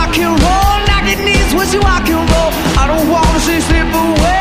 rock and roll, knocking knees, wish you rock and roll. I don't wanna see slip away.